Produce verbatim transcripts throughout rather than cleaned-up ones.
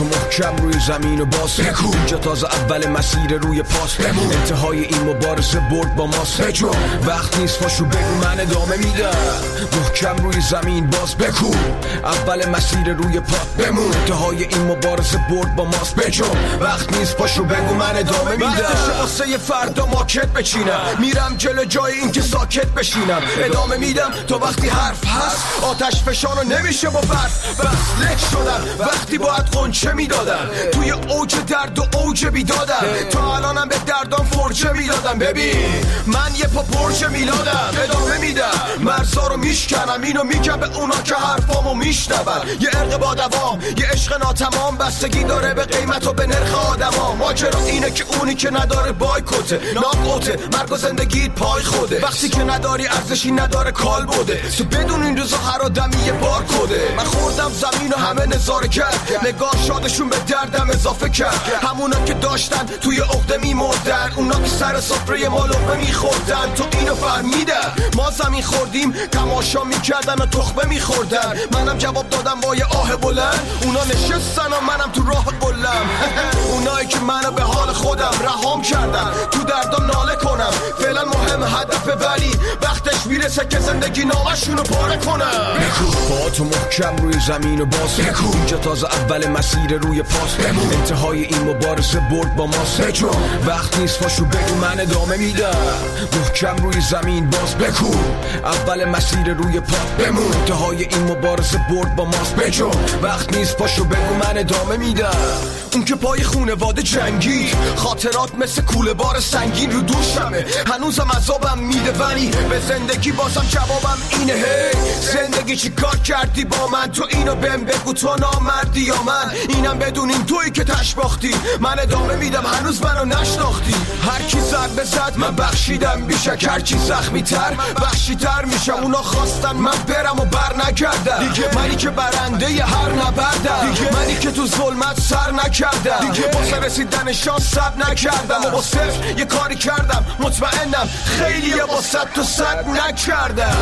پاتو محکم روی زمین و باز بکو، اینجا تازه اول مسیر روی پاس بمون، انتهای این مبارزه برد با ماست بجو، وقت نیست پاشو بگو من ادامه میدم، محکم روی زمین باز بکو، اول مسیر روی پات بمون، انتهای این مبارزه برد با ماست بجو، وقت نیست پاشو بگو من ادامه میدم، وقتشه واسه یه فردا ماکت بچینم، میرم جلو جای این که ساکت بشینم، ادامه میدم تا وقتی حرف هست، آتش فشانو نمیشه با برف، بس لک شدم وقتی باید قنچه میدادم، توی اوج درد و اوج بیدادم، تا الانم به دردام فرچه میدادم، ببین من یه پا پرچه میلادم، ادامه میدم مرزا رو میشکنم، اینو میگم به اونا که حرفامو میشنون، یه عرق با دوام، یه عشق ناتمام، بستگی داره به قیمت و به نرخ آدما، ماجرا اینه که اونی که نداره بایکوته، ناقوته، مرگ و زندگیت پای خوده، وقتی که نداری ارزشی نداره کال بوده، تو بدون این روزا هر آدمی یه بار کده، من خوردم زمین و همه نظاره کرد، نگاه شادشون به دردم اضافه کرد، همونا که داشتن توی عقده میمردن، اونا که سر سفره ما لقمه میخوردن، تو اینو فهمیدن ما زمین خوردیم، تماشا میکردن و تخمه میخوردن، منم جواب دادم با یه آه بلند، اونا نشستن و منم تو راه قلم، اونایی که منو به حال خودم رهام کردن، تو دردم ناله کنم، فعلا مهم هدفه، ولی وقتش میرسه که زندگی نامشونو پاره کنم، بکو پاتو محکم روی زمین و باز بکو، اینجا تازه اول مسیر روی پاس بمون، انتهای این مبارزه برد با ماست بجو، وقت نیست پاشو بگو من ادامه میدم، محکم روی زمین باز بکو، اول مسیر روی پات بمون، انتهای این مبارزه برد با ماست بجو، وقت نیست پاشو بگو من ادامه میدم، اون که پای خونواده جنگی، خاطرات مثل کوله بار سنگین رو دوشمه، هنوزم عذابم میده ولی به زندگی بازم جوابم اینه، هی زندگی چی کار کردی با من، تو اینو بهم بگو، تو نامردی یا من، اینم بدونین تویی که تشباختی، من ادامه میدم هنوز منو نشناختی، هر کی زد به زد من بخشیدم بیشک، هر کی زخمی تر بخشی تر میشه، اونا خواستن من برم و بر نگردم، منی که برنده ی هر نبردم، منی که تو ظلمت سر نکردم، واسه رسیدن شانس صبر نکردم، و با صفر یه کاری کردم، مطمئنم خیلی یه با صد تو صد نکردم.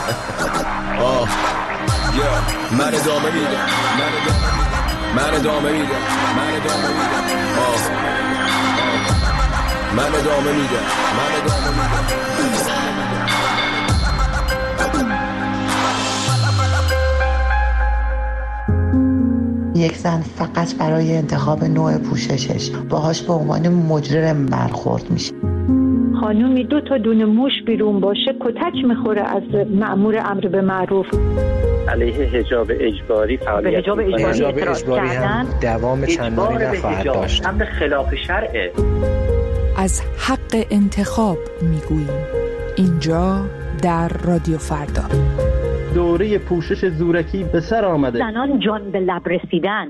آه من ادامه میدم، من ادامه میدم، من ادامه میدم، آه من ادامه میدم، من ادامه میدم. یک زن فقط برای انتخاب نوع پوششش باهاش به عنوان مجرم برخورد میشه. خانومی دو تا دونه موش بیرون باشه کتک میخوره از مأمور امر به معروف. علیه حجاب اجباری فعالیت به حجاب اجباری اعتراض کردن دوام چندانی نخواهد داشت. امر خلاف شرعه. از حق انتخاب میگوییم اینجا در رادیو فردا. دوره پوشش زورکی به سر آمده. زنان جان به لب رسیدن.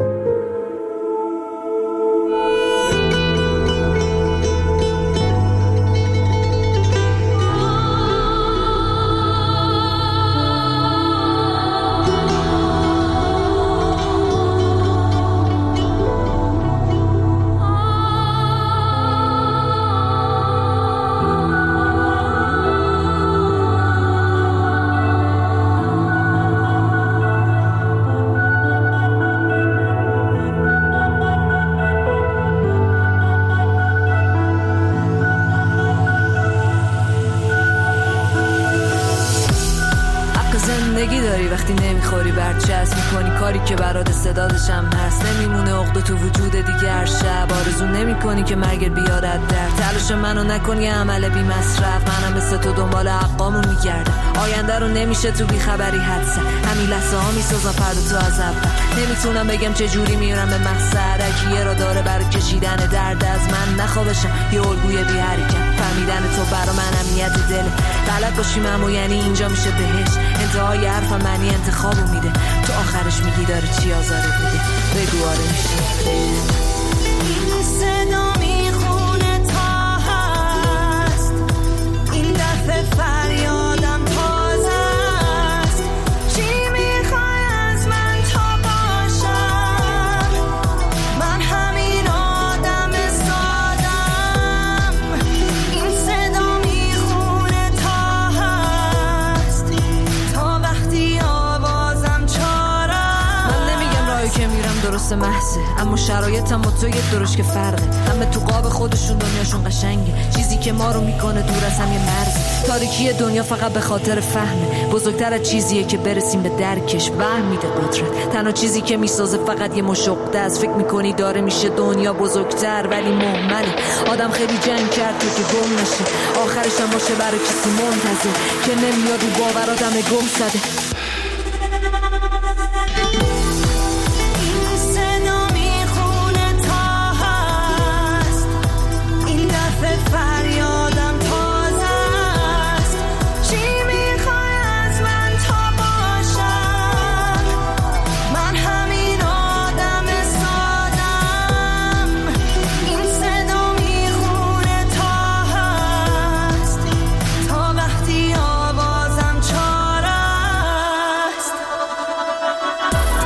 وقتی نمیخوری برچسب میکنی کاری که برات استعدادش هم هست، نمیمونه عقده تو وجود دیگه هر شب، آرزو نمیکنی که مرگ بیارد در تلاش منو نکنی عمل بی مصرف، منم مثل تو دنبال حقامون میگردم، آینده رو نمیشه تو بی خبری حدسه، همین لحظه ها میسازم فردا تو از اول، نمیتونم بگم چه جوری میارم به مقصد، اگه یه را داره برای کشیدن درد از من نخوابشم یه الگوی بی حرکت، فهمیدن تو برا من امنیت دله، غلط باشیم اما یعنی اینجا میشه بهش، انتهای حرفم معنی انتخابو میده، تو آخرش میگی داره چی آزارت میده، بگو آره میشه. این صدا میخونه تا هست، این دفعه فریادم تازه است، چی میخوای از من تا باشم، من همین آدم سادم، این صدا میخونه تا هست، تا وقتی آوازم چارم، من نمیگم راهی که میرم درست قصه محضه، اما شرایطم با تو یه درش که فرقه. همه تو قاب خودشون دنیاشون قشنگه، چیزی که ما رو میکنه دور از هم یه مرز. تاریکی دنیا فقط به خاطر فهمه، بزرگتر از چیزیه که برسیم به درکش. وهم میده قدرت، تنها چیزی که میسازه فقط یه مشقه است. فکر میکنی داره میشه دنیا بزرگتر ولی مهمله. آدم خیلی جنگ کرد تو که گم نشه، آخرش هم باشه برای کسی منتظر که نمیاد رو باور آدم گم زده. این صدا میخونه تا هست، این دفعه فریادم تازه است. چی میخوای از من تا باشم؟ من همین آدم سادم. این صدا میخونه تا هست، تا وقتی آوازم چاره است.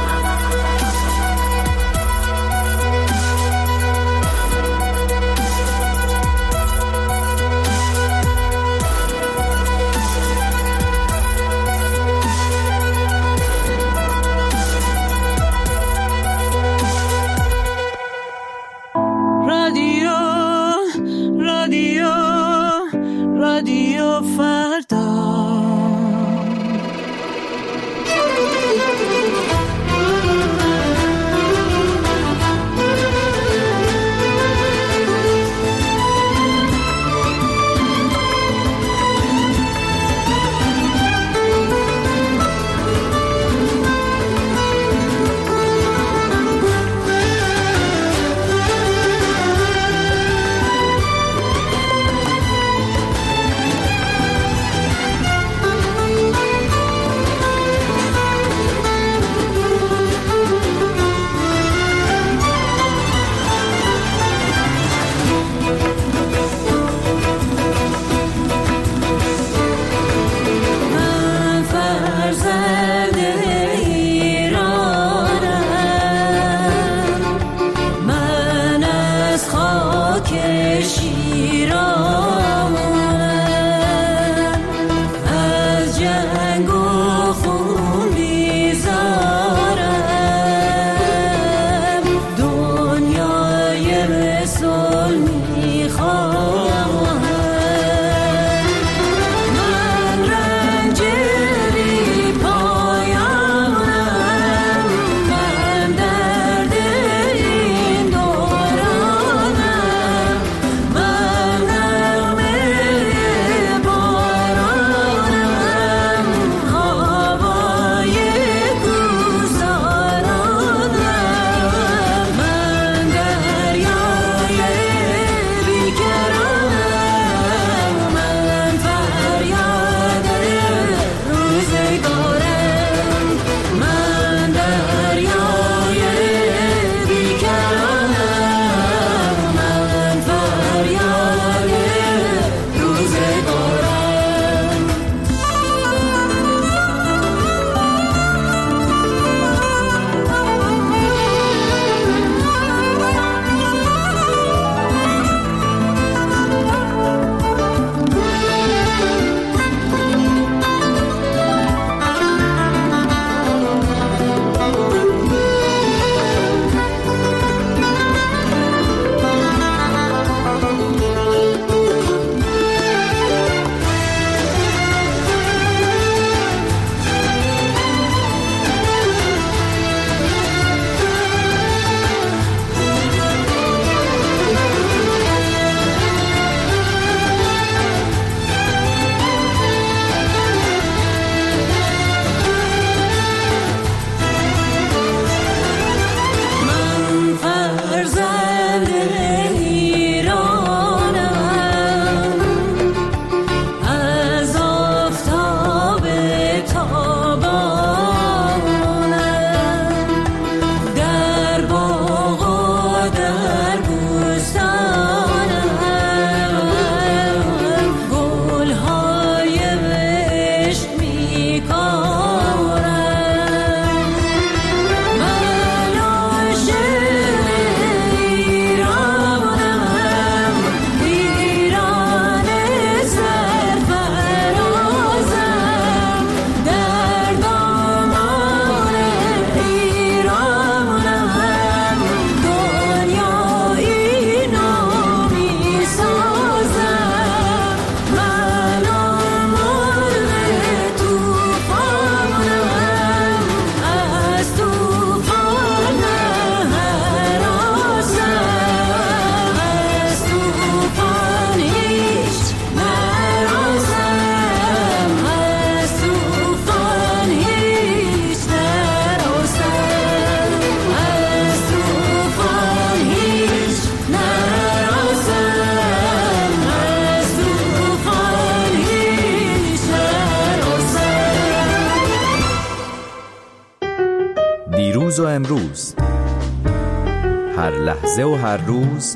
دیروز و امروز، هر لحظه و هر روز،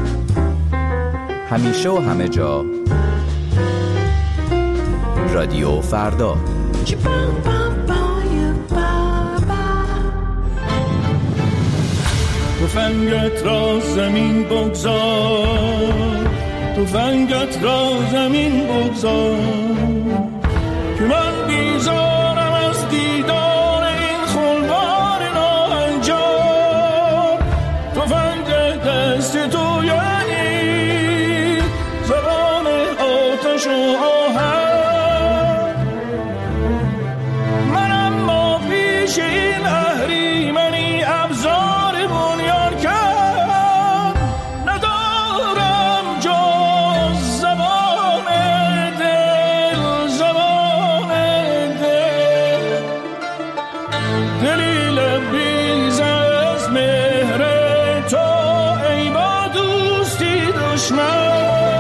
همیشه و همه جا، رادیو فردا. تفنگت را زمین بگذار، تفنگت را زمین بگذار، که من بیزارم از دیدار این خونبار ناهنجار. تفنگ دست تو یعنی زبان آتش و آهن، من اما پیش این اهریمنی ابزار بنیان کرد، ندارم جز زبان دل، زبان دل، دلی لبریز از مهر تو ای با دوستی دشمن.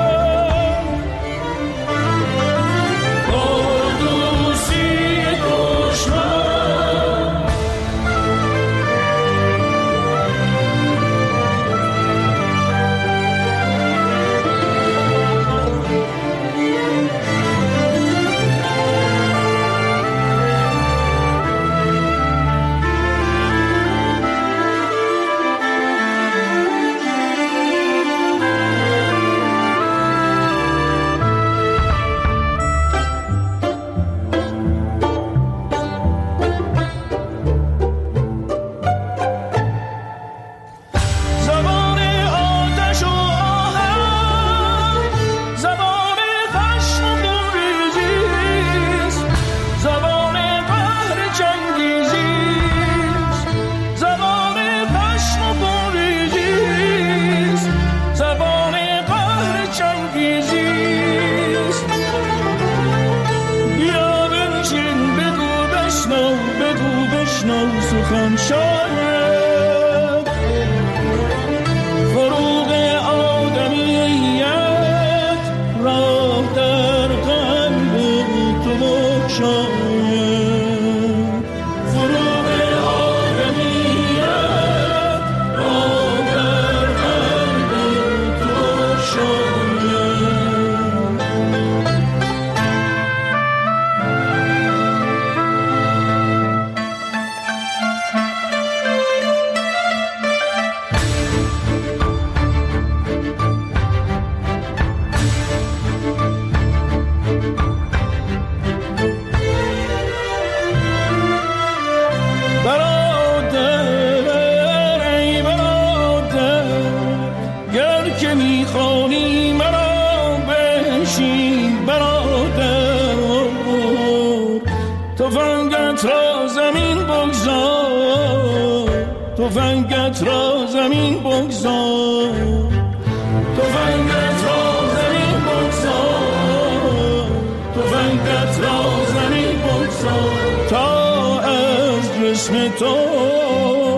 سخن شاید فروغ آدمیت راه در قلب تو بگشاید، فروغ آدمیت راه در قلب تو بگشاید. تفنگت را زمین بگذار، تفنگت را زمین بگذار، تفنگت را زمین بگذار، تفنگت را زمین بگذار، تا از جسم تو